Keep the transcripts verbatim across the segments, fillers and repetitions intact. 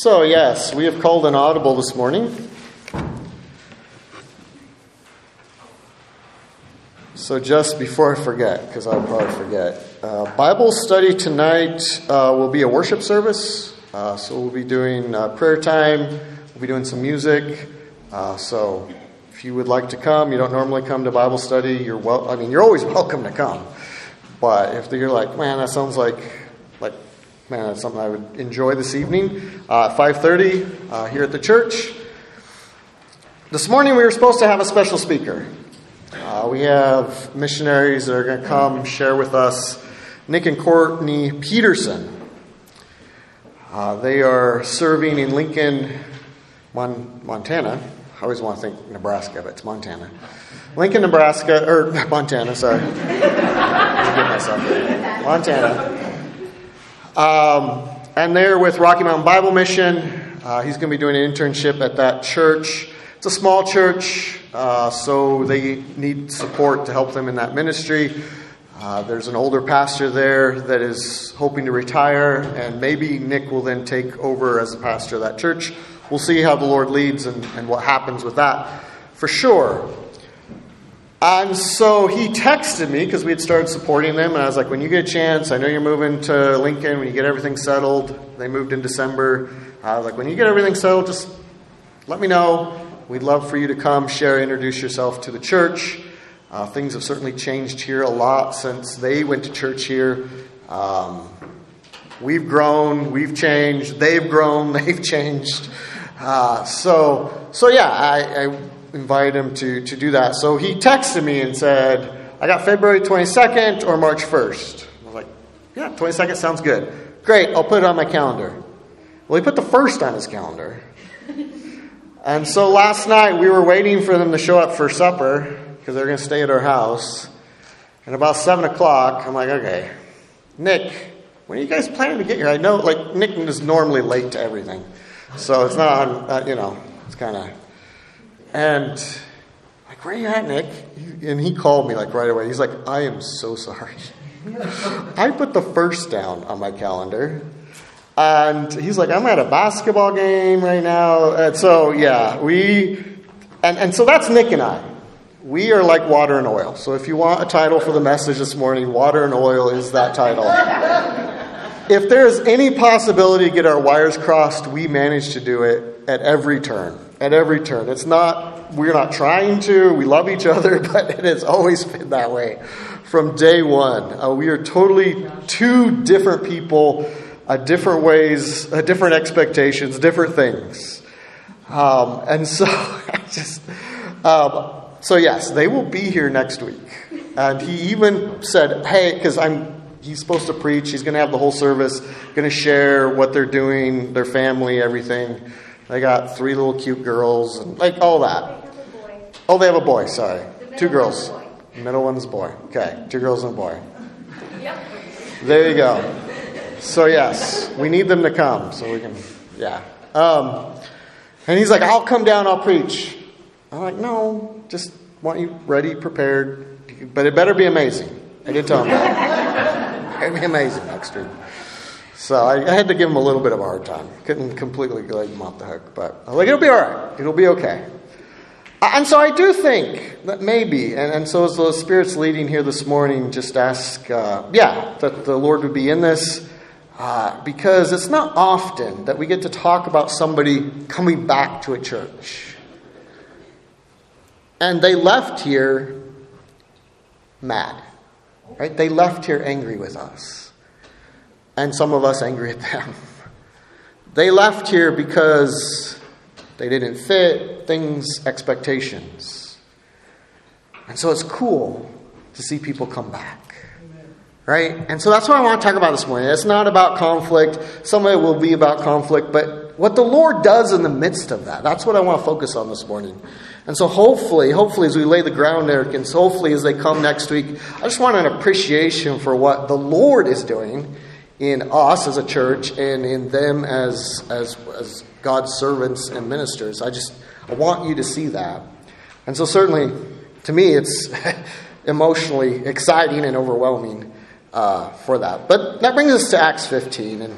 So, yes, we have called an audible this morning. So just before I forget, because I'll probably forget, uh, Bible study tonight uh, will be a worship service. Uh, so we'll be doing uh, prayer time. We'll be doing some music. Uh, so if you would like to come, you don't normally come to Bible study. You're well. I mean, you're always welcome to come. But if you're like, man, that sounds like like. Man, that's something I would enjoy this evening. Uh, at five thirty uh, here at the church. This morning we were supposed to have a special speaker. Uh, we have missionaries that are going to come share with us. Nick and Courtney Peterson. Uh, they are serving in Lincoln, Mon- Montana. I always want to think Nebraska, but it's Montana. Lincoln, Nebraska, or Montana, sorry. Let me get myself there. Montana. Um, and they're with Rocky Mountain Bible Mission. Uh, he's going to be doing an internship at that church. It's a small church, uh, so they need support to help them in that ministry. Uh, there's an older pastor there that is hoping to retire, and maybe Nick will then take over as the pastor of that church. We'll see how the Lord leads and, and what happens with that for sure. And so he texted me because we had started supporting them. And I was like, when you get a chance, I know you're moving to Lincoln. When you get everything settled, they moved in December. I was like, when you get everything settled, just let me know. We'd love for you to come, share, introduce yourself to the church. Uh, things have certainly changed here a lot since they went to church here. Um, we've grown, we've changed. They've grown, they've changed. Uh, so, so yeah, I... I invite him to, to do that. So he texted me and said, I got February twenty-second or March first. I was like, yeah, twenty-second sounds good. Great, I'll put it on my calendar. Well, he put the first on his calendar. And so last night we were waiting for them to show up for supper because they're going to stay at our house. And about seven o'clock, I'm like, okay, Nick, when are you guys planning to get here? I know, like, Nick is normally late to everything. So it's not, uh, you know, it's kind of... And like, where are you at, Nick? And he called me like right away. He's like, I am so sorry. I put the first down on my calendar. And he's like, I'm at a basketball game right now. And so, yeah, we... And, and so that's Nick and I. We are like water and oil. So if you want a title for the message this morning, water and oil is that title. If there's any possibility to get our wires crossed, we manage to do it at every turn. At every turn. It's not, we're not trying to, we love each other, but it has always been that way from day one. Uh, we are totally two different people, uh, different ways, uh, different expectations, different things. Um, and so, I just, um, so yes, they will be here next week. And he even said, hey, because I'm, he's supposed to preach, he's going to have the whole service, going to share what they're doing, their family, everything. They got three little cute girls and like all that. Oh, they have a boy, sorry. Two girls. The middle one's a boy. Okay, two girls and a boy. Yep. There you go. So yes, we need them to come so we can, yeah. Um, and he's like, I'll come down, I'll preach. I'm like, no, just want you ready, prepared. But it better be amazing. I did tell him that. It better be amazing next week. So I, I had to give him a little bit of a hard time. Couldn't completely let him off the hook. But I was like, it'll be all right. It'll be okay. And so I do think that maybe, and, and so as the Spirit's leading here this morning, just ask, uh, yeah, that the Lord would be in this. Uh, because it's not often that we get to talk about somebody coming back to a church. And they left here mad. Right? They left here angry with us. And some of us angry at them. They left here because they didn't fit things, expectations. And so it's cool to see people come back. Right? And so that's what I want to talk about this morning. It's not about conflict. Some of it will be about conflict. But what the Lord does in the midst of that, that's what I want to focus on this morning. And so hopefully, hopefully as we lay the groundwork, and so hopefully as they come next week, I just want an appreciation for what the Lord is doing in us as a church and in them as as as God's servants and ministers. I just I want you to see that. And so certainly to me it's emotionally exciting and overwhelming uh, for that. But that brings us to Acts fifteen, and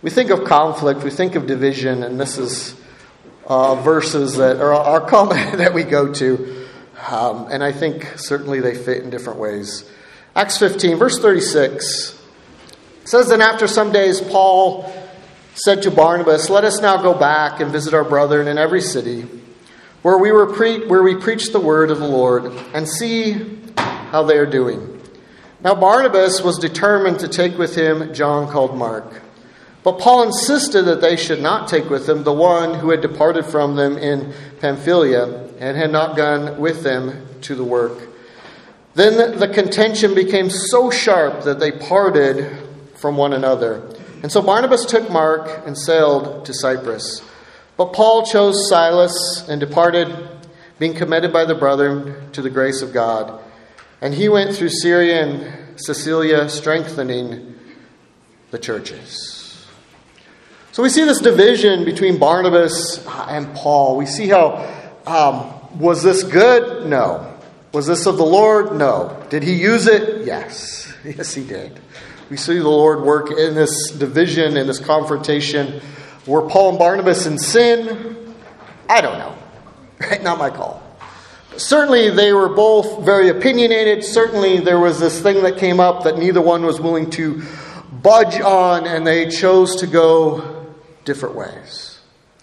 we think of conflict, we think of division, and this is uh, verses that are our common that we go to. Um, and I think certainly they fit in different ways. Acts fifteen, verse thirty-six, says, "Then after some days, Paul said to Barnabas, 'Let us now go back and visit our brethren in every city where we were pre- where we preach the word of the Lord, and see how they are doing.' Now Barnabas was determined to take with him John called Mark. But Paul insisted that they should not take with them the one who had departed from them in Pamphylia and had not gone with them to the work. Then the contention became so sharp that they parted from one another. And so Barnabas took Mark and sailed to Cyprus. But Paul chose Silas and departed, being commended by the brethren to the grace of God. And he went through Syria and Cilicia, strengthening the churches." So we see this division between Barnabas and Paul. We see how, um, was this good? No. Was this of the Lord? No. Did he use it? Yes. Yes, he did. We see the Lord work in this division, in this confrontation. Were Paul and Barnabas in sin? I don't know. Right? Not my call. Certainly they were both very opinionated. Certainly there was this thing that came up that neither one was willing to budge on, and they chose to go different ways.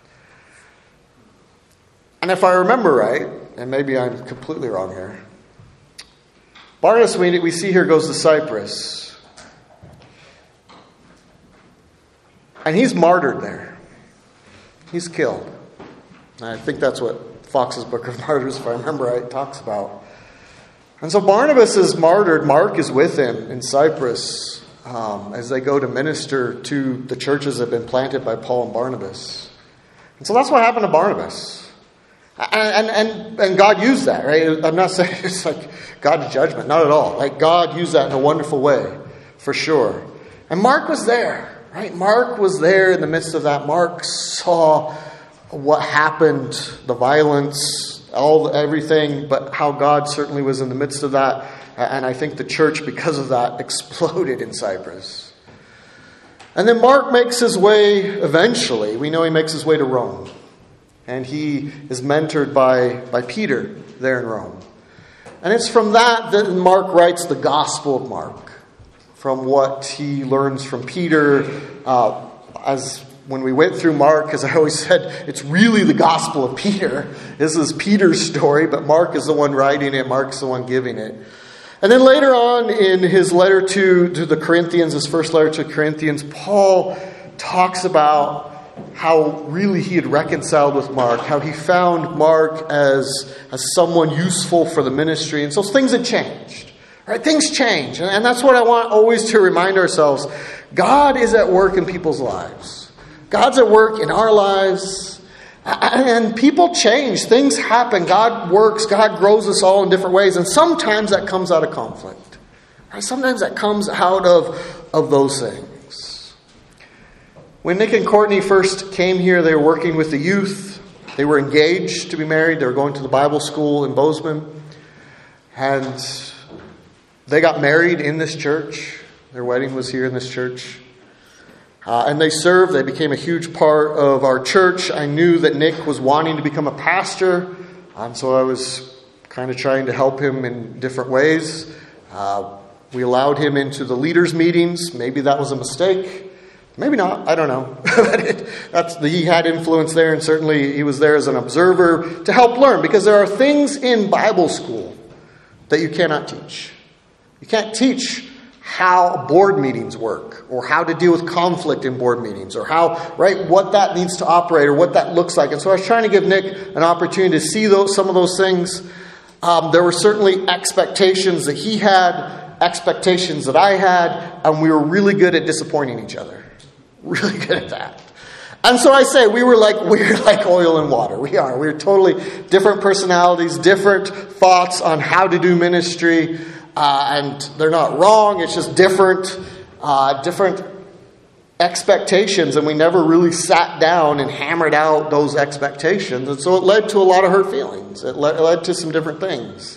And if I remember right, and maybe I'm completely wrong here, Barnabas, we, we see here, goes to Cyprus. And he's martyred there. He's killed. And I think that's what Fox's Book of Martyrs, if I remember right, talks about. And so Barnabas is martyred. Mark is with him in Cyprus um, as they go to minister to the churches that have been planted by Paul and Barnabas. And so that's what happened to Barnabas. And, and, and, and God used that, right? I'm not saying it's like God's judgment. Not at all. Like, God used that in a wonderful way, for sure. And Mark was there, right? Mark was there in the midst of that. Mark saw what happened, the violence, all everything, but how God certainly was in the midst of that. And I think the church, because of that, exploded in Cyprus. And then Mark makes his way eventually. We know he makes his way to Rome. And he is mentored by, by Peter there in Rome. And it's from that that Mark writes the Gospel of Mark. From what he learns from Peter. Uh, as when we went through Mark, as I always said, it's really the Gospel of Peter. This is Peter's story, but Mark is the one writing it. Mark's the one giving it. And then later on in his letter to, to the Corinthians, his first letter to Corinthians, Paul talks about how really he had reconciled with Mark, how he found Mark as, as someone useful for the ministry. And so things had changed. Right? Things change. And, and that's what I want always to remind ourselves. God is at work in people's lives. God's at work in our lives. And people change. Things happen. God works. God grows us all in different ways. And sometimes that comes out of conflict. Right? Sometimes that comes out of, of those things. When Nick and Courtney first came here, they were working with the youth. They were engaged to be married. They were going to the Bible school in Bozeman. And they got married in this church. Their wedding was here in this church. Uh, and they served. They became a huge part of our church. I knew that Nick was wanting to become a pastor. And so I was kind of trying to help him in different ways. Uh, we allowed him into the leaders' meetings. Maybe that was a mistake. Maybe not. I don't know. But it, that's the, he had influence there, and certainly he was there as an observer to help learn. Because there are things in Bible school that you cannot teach. You can't teach how board meetings work, or how to deal with conflict in board meetings, or how, right, what that needs to operate, or what that looks like. And so I was trying to give Nick an opportunity to see those some of those things. Um, there were certainly expectations that he had, expectations that I had, and we were really good at disappointing each other. Really good at that. And so I say, we were like we're like oil and water. We are. We're totally different personalities, different thoughts on how to do ministry. Uh, and they're not wrong. It's just different, uh, different expectations. And we never really sat down and hammered out those expectations. And so it led to a lot of hurt feelings. It led, it led to some different things.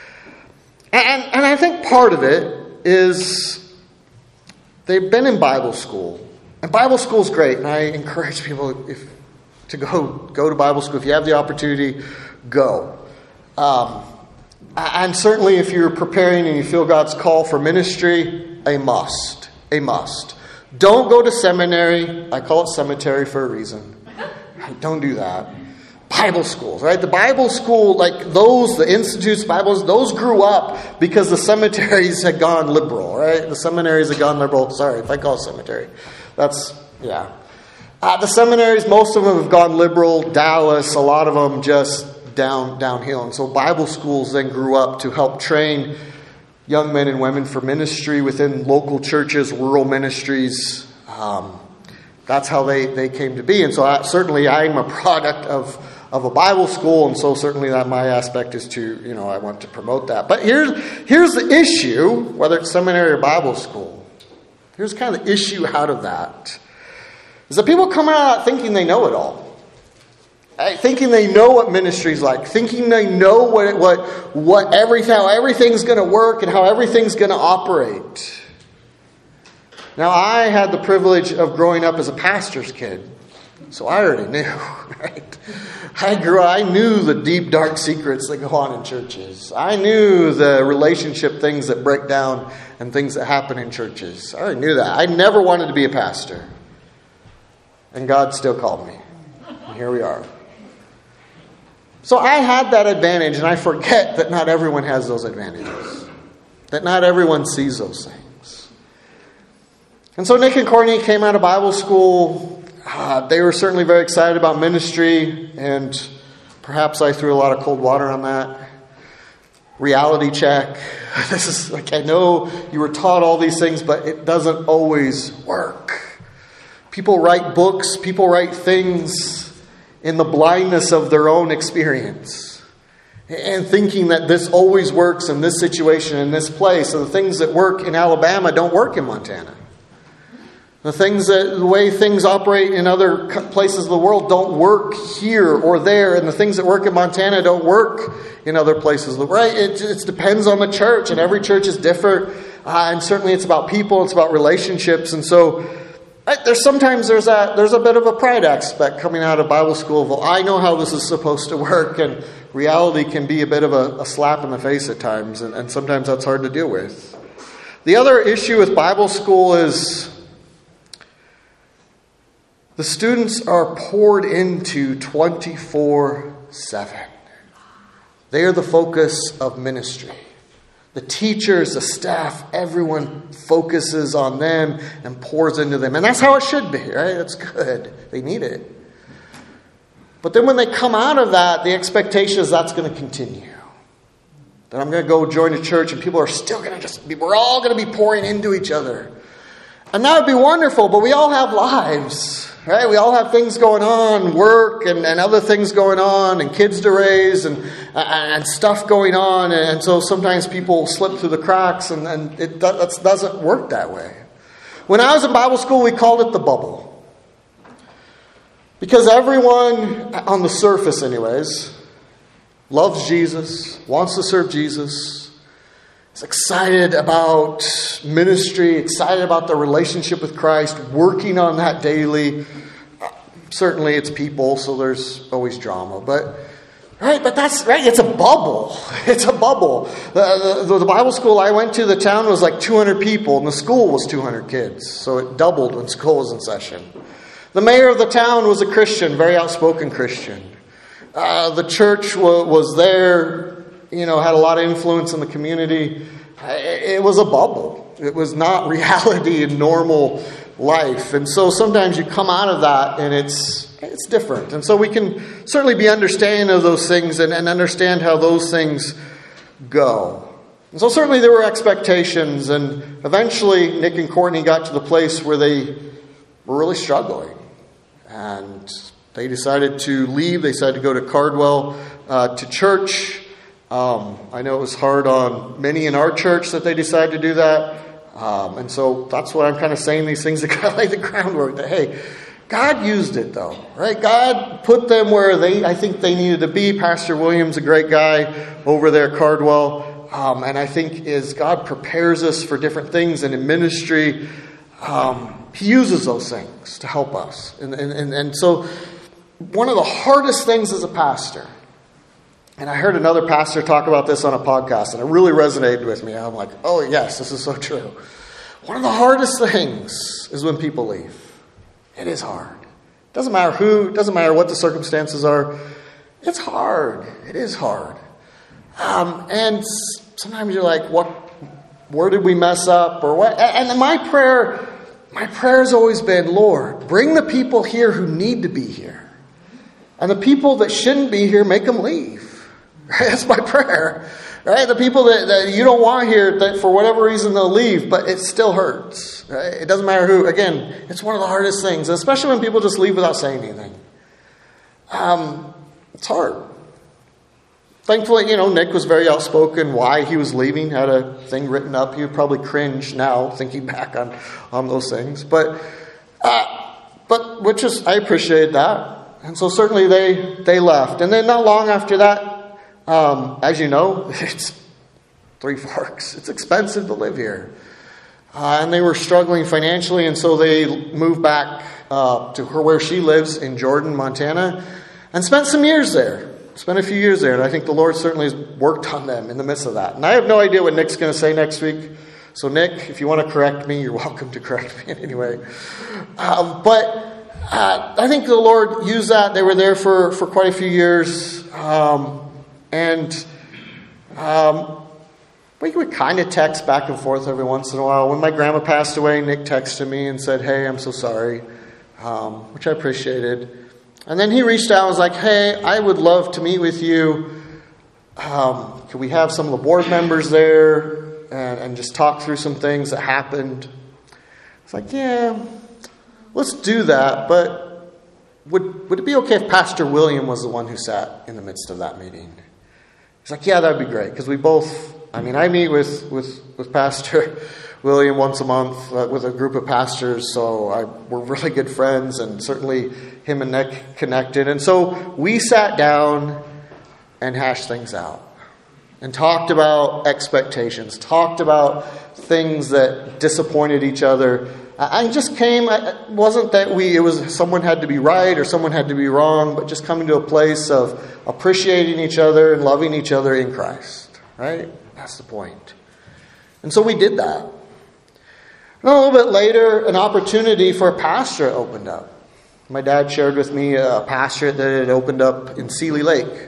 And, and I think part of it is they've been in Bible school. And Bible school is great, and I encourage people if, to go go to Bible school. If you have the opportunity, go. Um, and certainly if you're preparing and you feel God's call for ministry, a must. A must. Don't go to seminary. I call it cemetery for a reason. Don't do that. Bible schools, right? The Bible school, like those, the institutes, Bibles, those grew up because the cemeteries had gone liberal, right? The seminaries had gone liberal. Sorry if I call it cemetery. That's, yeah. Uh, the seminaries, most of them have gone liberal. Dallas, a lot of them just down downhill. And so Bible schools then grew up to help train young men and women for ministry within local churches, rural ministries. Um, that's how they, they came to be. And so I, certainly I'm a product of, of a Bible school. And so certainly that my aspect is to, you know, I want to promote that. But here's, here's the issue, whether it's seminary or Bible school. Here's kind of the issue out of that. Is that people come out thinking they know it all. Right? Thinking they know what ministry's like. Thinking they know what what what everything, how everything's going to work and how everything's going to operate. Now, I had the privilege of growing up as a pastor's kid. So I already knew, right? I grew I knew the deep, dark secrets that go on in churches. I knew the relationship things that break down and things that happen in churches. I already knew that. I never wanted to be a pastor. And God still called me. And here we are. So I had that advantage, and I forget that not everyone has those advantages. That not everyone sees those things. And so Nick and Courtney came out of Bible school. Uh, they were certainly very excited about ministry, and perhaps I threw a lot of cold water on that. Reality check. This is like, I know you were taught all these things, but it doesn't always work. People write books, people write things in the blindness of their own experience, and thinking that this always works in this situation, in this place. And the things that work in Alabama don't work in Montana. The things that, the way things operate in other places of the world don't work here or there. And the things that work in Montana don't work in other places of the world. Right? It, it depends on the church, and every church is different. Uh, and certainly it's about people, it's about relationships. And so right, there's sometimes there's a, there's a bit of a pride aspect coming out of Bible school. Well, I know how this is supposed to work, and reality can be a bit of a, a slap in the face at times. And, and sometimes that's hard to deal with. The other issue with Bible school is the students are poured into twenty-four seven. They are the focus of ministry. The teachers, the staff, everyone focuses on them and pours into them. And that's how it should be, right? That's good. They need it. But then when they come out of that, the expectation is that's going to continue. That I'm going to go join a church and people are still going to just be, we're all going to be pouring into each other. And that would be wonderful, but we all have lives. Right? We all have things going on, work and, and other things going on, and kids to raise and and stuff going on. And so sometimes people slip through the cracks, and, and it that doesn't work that way. When I was in Bible school, we called it the bubble. Because everyone, on the surface anyways, loves Jesus, wants to serve Jesus, is excited about ministry, excited about the relationship with Christ, working on that daily. Certainly it's people, so there's always drama. But right, but that's right, it's a bubble. It's a bubble. The, the, the Bible school I went to, the town was like two hundred people, and the school was two hundred kids. So it doubled when school was in session. The mayor of the town was a Christian, very outspoken Christian. Uh, the church w- was there, you know, had a lot of influence in the community. It was a bubble. It was not reality in normal life. And so sometimes you come out of that and it's it's different. And so we can certainly be understanding of those things and, and understand how those things go. And so certainly there were expectations, and eventually Nick and Courtney got to the place where they were really struggling. And they decided to leave. They decided to go to Cardwell uh, to church. Um, I know it was hard on many in our church that they decided to do that. Um, and so that's why I'm kind of saying these things to kind of lay the groundwork that, hey, God used it though, right? God put them where they, I think they needed to be. Pastor Williams, a great guy over there at Cardwell. Um, and I think as God prepares us for different things and in ministry, um, He uses those things to help us. And, and, and, and so one of the hardest things as a pastor, and I heard another pastor talk about this on a podcast, and it really resonated with me. I'm like, oh yes, this is so true. One of the hardest things is when people leave. It is hard. It doesn't matter who, it doesn't matter what the circumstances are. It's hard. It is hard. Um, and sometimes you're like, what, where did we mess up? Or what? And my prayer, my prayer has always been, Lord, bring the people here who need to be here. And the people that shouldn't be here, make them leave. That's my prayer. Right? The people that, that you don't want here, that for whatever reason they'll leave, but it still hurts. Right? It doesn't matter who. Again, it's one of the hardest things, especially when people just leave without saying anything. Um, it's hard. Thankfully, you know, Nick was very outspoken why he was leaving, had a thing written up. He would probably cringe now thinking back on, on those things. But, uh, but which is, I appreciated that. And so certainly they, they left. And then not long after that, Um, as you know, it's Three Forks. It's expensive to live here. Uh, and they were struggling financially, and so they moved back uh, to her where she lives in Jordan, Montana, and spent some years there. Spent a few years there, and I think the Lord certainly has worked on them in the midst of that. And I have no idea what Nick's going to say next week. So Nick, if you want to correct me, you're welcome to correct me in any way. Um, but uh, I think the Lord used that. They were there for, for quite a few years. Um And um, we would kind of text back and forth every once in a while. When my grandma passed away, Nick texted me and said, hey, I'm so sorry, um, which I appreciated. And then he reached out and was like, hey, I would love to meet with you. Um, could we have some of the board members there and, and just talk through some things that happened? It's like, yeah, let's do that. But would, would it be okay if Pastor William was the one who sat in the midst of that meeting? He's like, yeah, that'd be great. Because we both, I mean, I meet with, with, with Pastor William once a month uh, with a group of pastors. So I, we're really good friends. And certainly him and Nick connected. And so we sat down and hashed things out. And talked about expectations. Talked about things that disappointed each other. I just came, it wasn't that we, it was someone had to be right or someone had to be wrong, but just coming to a place of appreciating each other and loving each other in Christ, right? That's the point. And so we did that. And a little bit later, an opportunity for a pastorate opened up. My dad shared with me a pastorate that had opened up in Sealy Lake.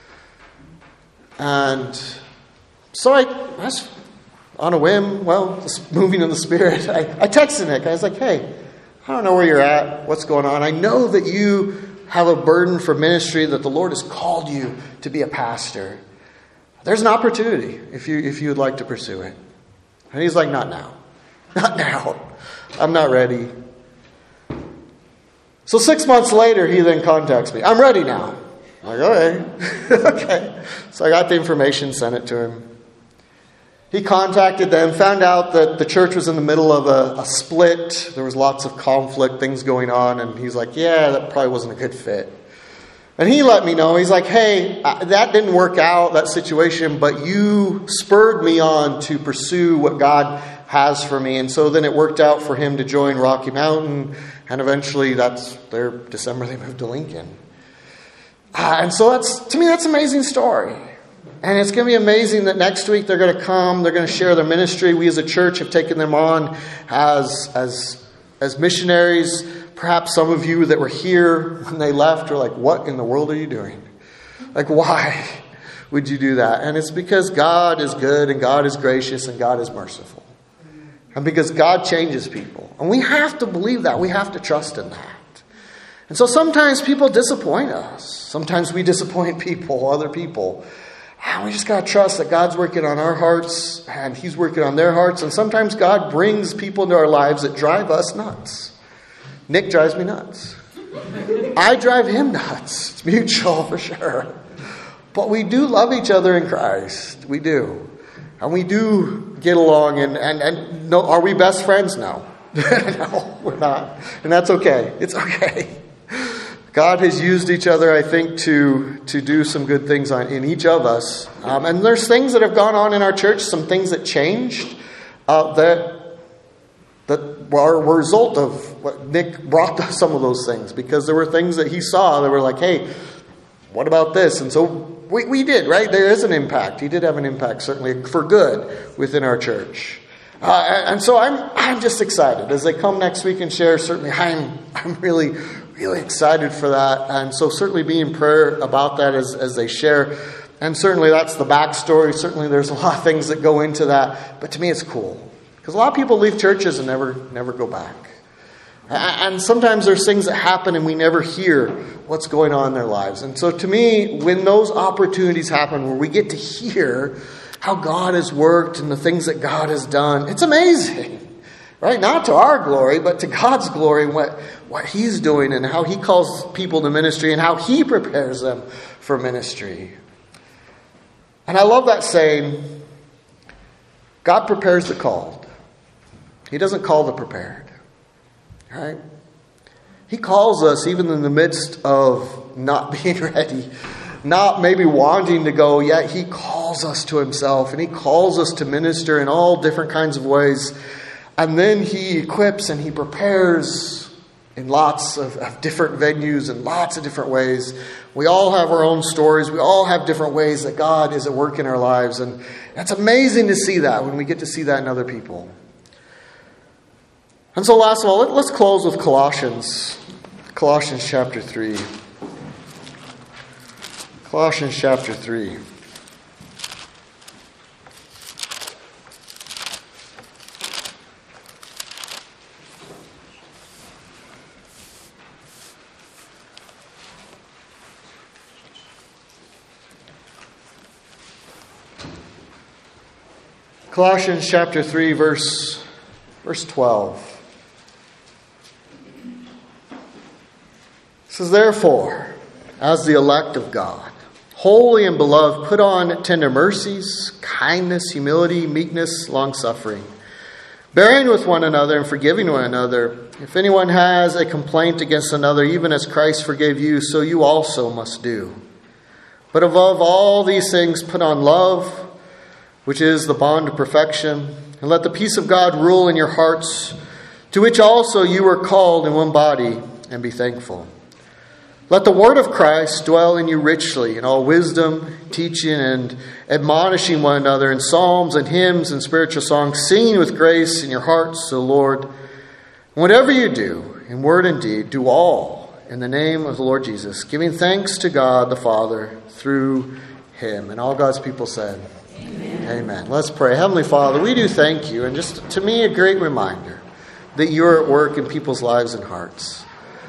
And so I, I was on a whim, well, just moving in the Spirit, I, I texted Nick. I was like, hey, I don't know where you're at, what's going on. I know that you have a burden for ministry, that the Lord has called you to be a pastor. There's an opportunity if you if you would like to pursue it. And he's like, not now. Not now. I'm not ready. So six months later, he then contacts me. I'm ready now. I'm like, okay. okay. So I got the information, sent it to him. He contacted them, found out that the church was in the middle of a, a split. There was lots of conflict, things going on. And he's like, yeah, that probably wasn't a good fit. And he let me know. He's like, hey, that didn't work out, that situation. But you spurred me on to pursue what God has for me. And so then it worked out for him to join Rocky Mountain. And eventually, that's their December, they moved to Lincoln. Uh, and so that's, to me, that's an amazing story. And it's going to be amazing that next week they're going to come. They're going to share their ministry. We as a church have taken them on as as as missionaries. Perhaps some of you that were here when they left are like, what in the world are you doing? Like, why would you do that? And it's because God is good and God is gracious and God is merciful. And because God changes people. And we have to believe that. We have to trust in that. And so sometimes people disappoint us. Sometimes we disappoint people, other people. And we just got to trust that God's working on our hearts and He's working on their hearts. And sometimes God brings people into our lives that drive us nuts. Nick drives me nuts. I drive him nuts. It's mutual for sure. But we do love each other in Christ. We do. And we do get along. And, and, and no, are we best friends? No. No, we're not. And that's okay. It's okay. God has used each other, I think, to to do some good things on, in each of us. Um, and there's things that have gone on in our church, some things that changed, uh, that that were a result of what Nick brought to some of those things, because there were things that he saw that were like, hey, what about this? And so we, we did, right? There is an impact. He did have an impact, certainly for good, within our church. Uh, and so I'm I'm just excited as they come next week and share. Certainly, I'm I'm really really excited for that, and so certainly be in prayer about that as as they share. And certainly that's the backstory. Certainly there's a lot of things that go into that, but to me it's cool. Because a lot of people leave churches and never never go back. And sometimes there's things that happen and we never hear what's going on in their lives. And so to me, when those opportunities happen where we get to hear how God has worked and the things that God has done, it's amazing. Right? Not to our glory, but to God's glory, what, what He's doing and how He calls people to ministry and how He prepares them for ministry. And I love that saying, God prepares the called. He doesn't call the prepared. Right? He calls us even in the midst of not being ready, not maybe wanting to go, yet He calls us to Himself and He calls us to minister in all different kinds of ways. And then He equips and He prepares in lots of, of different venues and lots of different ways. We all have our own stories. We all have different ways that God is at work in our lives. And it's amazing to see that when we get to see that in other people. And so last of all, let, let's close with Colossians. Colossians chapter three. Colossians chapter three. Colossians chapter three, verse, verse twelve. It says, therefore, as the elect of God, holy and beloved, put on tender mercies, kindness, humility, meekness, long-suffering, bearing with one another and forgiving one another. If anyone has a complaint against another, even as Christ forgave you, so you also must do. But above all these things, put on love, which is the bond of perfection, and let the peace of God rule in your hearts, to which also you were called in one body, and be thankful. Let the word of Christ dwell in you richly, in all wisdom, teaching and admonishing one another in psalms and hymns and spiritual songs, singing with grace in your hearts to the Lord. Whatever you do, in word and deed, do all in the name of the Lord Jesus, giving thanks to God the Father through Him. And all God's people said, Amen. Amen. Let's pray. Heavenly Father, we do thank you, and just to me a great reminder that you're at work in people's lives and hearts.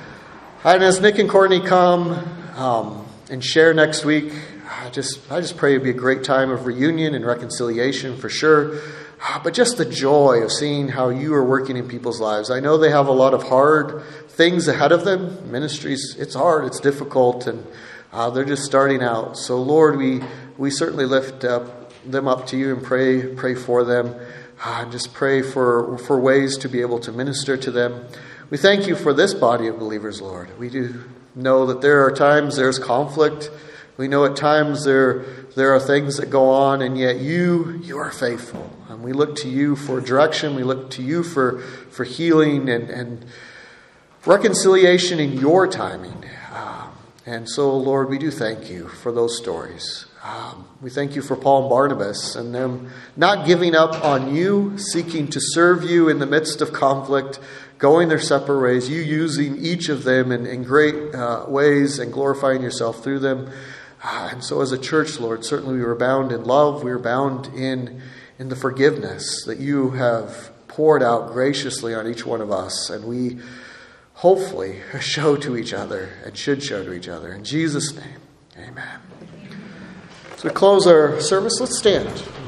And as Nick and Courtney come um, and share next week, I just I just pray it'd be a great time of reunion and reconciliation for sure. But just the joy of seeing how you are working in people's lives. I know they have a lot of hard things ahead of them. Ministries, it's hard, it's difficult, and uh, they're just starting out. So Lord, we we certainly lift up them up to you and pray pray for them. Uh, just pray for for ways to be able to minister to them. We thank you for this body of believers, Lord. We do know that there are times there's conflict. We know at times there there are things that go on, and yet you you are faithful. And we look to you for direction. We look to you for, for healing and, and reconciliation in your timing. Um, and so, Lord, we do thank you for those stories. Um, we thank you for Paul and Barnabas and them not giving up on you, seeking to serve you in the midst of conflict, going their separate ways, you using each of them in, in great uh, ways and glorifying yourself through them. Uh, and so as a church, Lord, certainly we were bound in love. We were bound in, in the forgiveness that you have poured out graciously on each one of us. And we hopefully show to each other and should show to each other. In Jesus' name, amen. So we close our service. Let's stand.